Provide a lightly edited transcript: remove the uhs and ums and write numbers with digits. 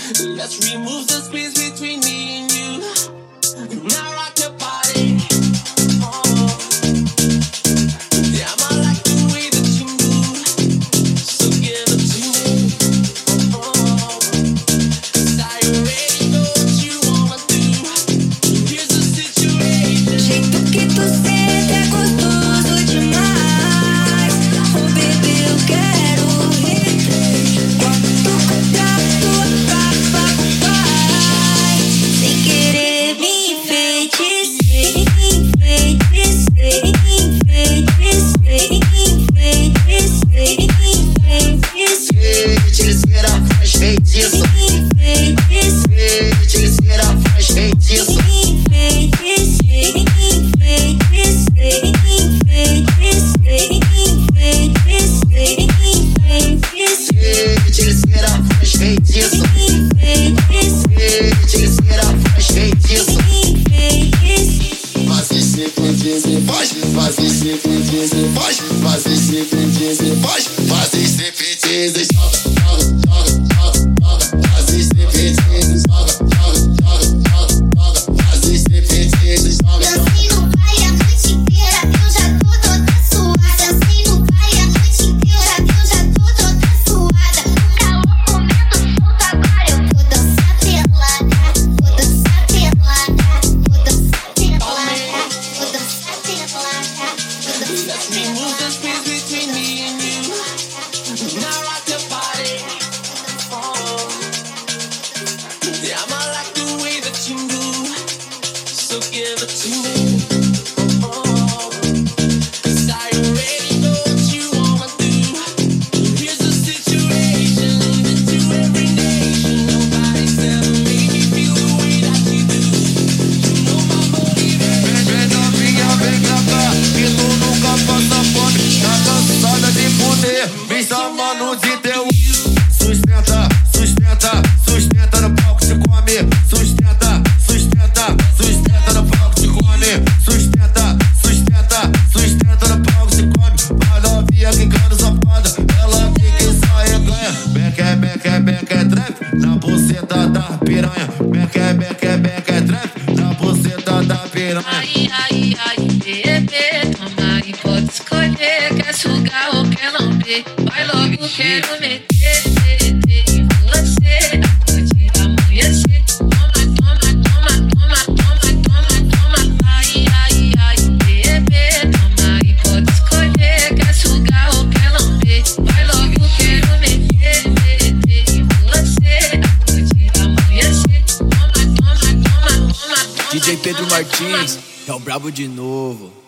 Let's remove the space between me and you. Now rock your body. Damn, I like the way that you move. So give it to me. 'Cause I already know what you wanna do. Here's the situation. O jeito que tu senta é gostoso demais. Oh baby, eu quero replay. Quando tu comprar tua capa, vai. Sem querer me enfeitiçei, enfeitiçei, enfeitiçei, enfeitiçei, enfeitiçei. Feiticeira faz feitiço. Feiticeira faz feitiço. Enfeitiçei, enfeitiçei, enfeitiçei, enfeitiçei, enfeitiçei. Feiticeira faz feitiço. Feiticeira faz feitiço. Faz esse feitiço, faz. Faz esse feitiço, faz. Faz esse feitiço, faz. Faz esse feitiço, joga, joga, joga, joga, joga. Faz esse feitiço, joga, joga, joga, joga, joga. Faz esse feitiço, joga. Dancei no baile a noite inteira, eu já tô toda suada. Dancei no baile a noite inteira, eu já tô toda suada. O calor comendo solto, agora eu vou dançar pelada. Vou dançar pelada, vou dançar pelada, vou dançar pelada, vou dançar Let's remove the space between me and you. Now rock your body. Damn, I like the way that you move. So give it to me. 'Cause I already know what you wanna do. Here's the situation, into every nation. Nobody's ever made me feel the way that you do. You know my motivation. Vem novinha, vem pra cá, que tu nunca passa fome. Tá cansada de poder, me chamando de teu. Sustenta, sustenta, sustenta no palco, te come. Sustenta, sustenta, sustenta no palco, te come. Sustenta, sustenta, sustenta no palco, te come. Vai novinha quicando safada, ela fica e só reganha. Beca, beca, beca, trap, na buceta da piranha. Beca, beca, beca, trap, na buceta da piranha. Ai, ai, ai, bebê, toma e pode escolher. Quer sugar ou quer lamber? Vai logo, quero meter, meter em você. Pode amanhecer. Toma, toma, toma, toma, toma, toma, toma. Ai, ai, ai, bebê, toma e pode escolher. Quer sugar ou quer lamber? Vai logo, quero meter, meter em você. Pode amanhecer. Toma, toma, toma, toma, toma. DJ Pedro Martins, é o brabo de novo.